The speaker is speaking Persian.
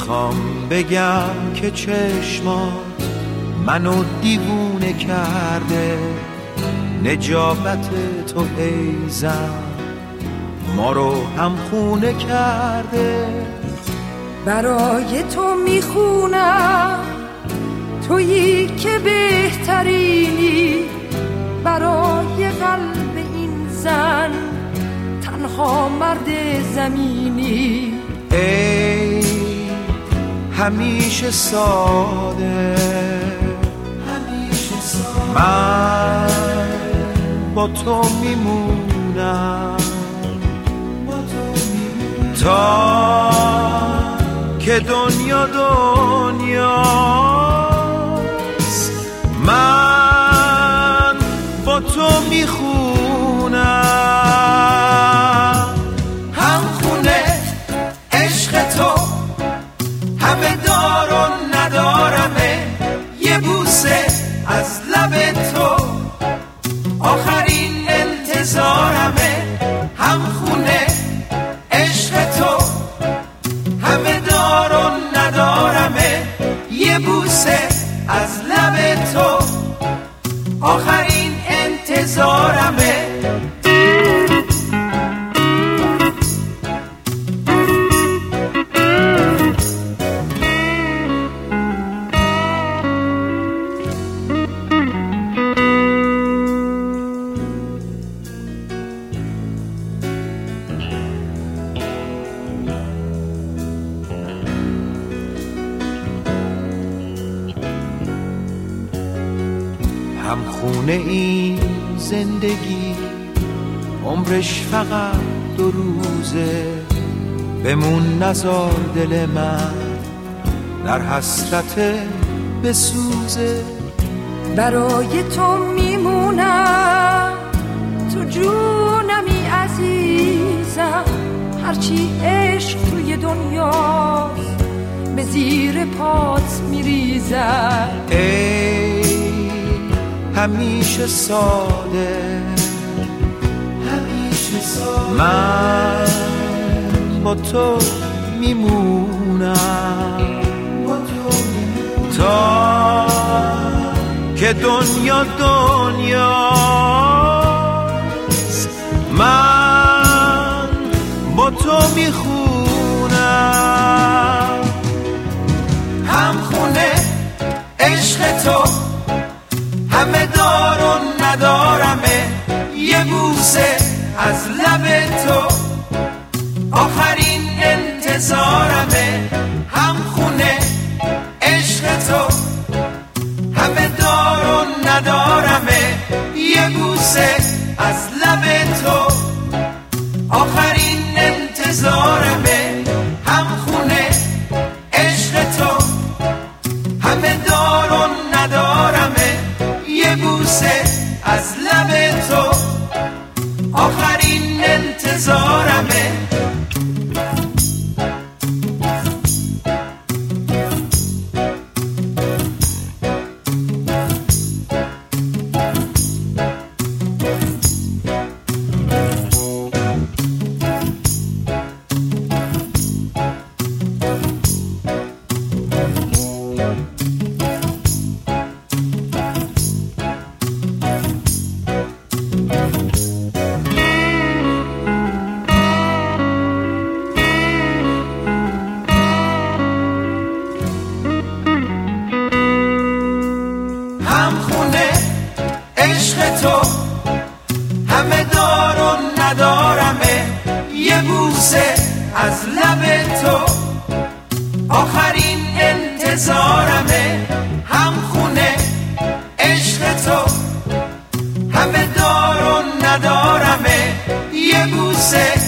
میخوام بگم که چشمات منو دیوونه کرده، نجابت تو ای زن ما رو همخونه کرده. برای تو میخونم تویی که بهترینی، برای قلب این زن تنها مرد زمینی. ای همیشه ساده، من با تو میمونم تا که دنیا دنیاست. من با تو میخونم همخونه عشق تو، همه دار و ندارمه، یه بوسه از لب تو آخرین انتظارمه. همخونه عشق تو، همه دار و ندارمه، یه بوسه از لب تو آخرین انتظارمه. همخونه این زندگی عمرش فقط 2 روزه، بمون نزار دل من در حسرت بسوزه. برای تو میمونم تو جونمی عزیزم، هرچی عشق توی دنیاست به زیر پات میریزم. ای همیشه ساده، من با تو میمونم تا که دنیا دنیاست. من با تو میخونم همخونه عشق تو، همه دار و ندارمه، یه بوسه از لب تو آخرین انتظارمه. همخونه عشق تو، همه دار و ندارمه، یه بوسه از لب تو آخرین انتظارمه. همخونه عشق تو، همه دار و ندارمه، یه بوسه از لب تو آخرین انتظارمه. همخونه عشق تو، همه دار و ندارمه، یه بوسه از لب تو آخرین انتظارمه. همخونه عشق تو، همه دار و ندارمه، یه بوسه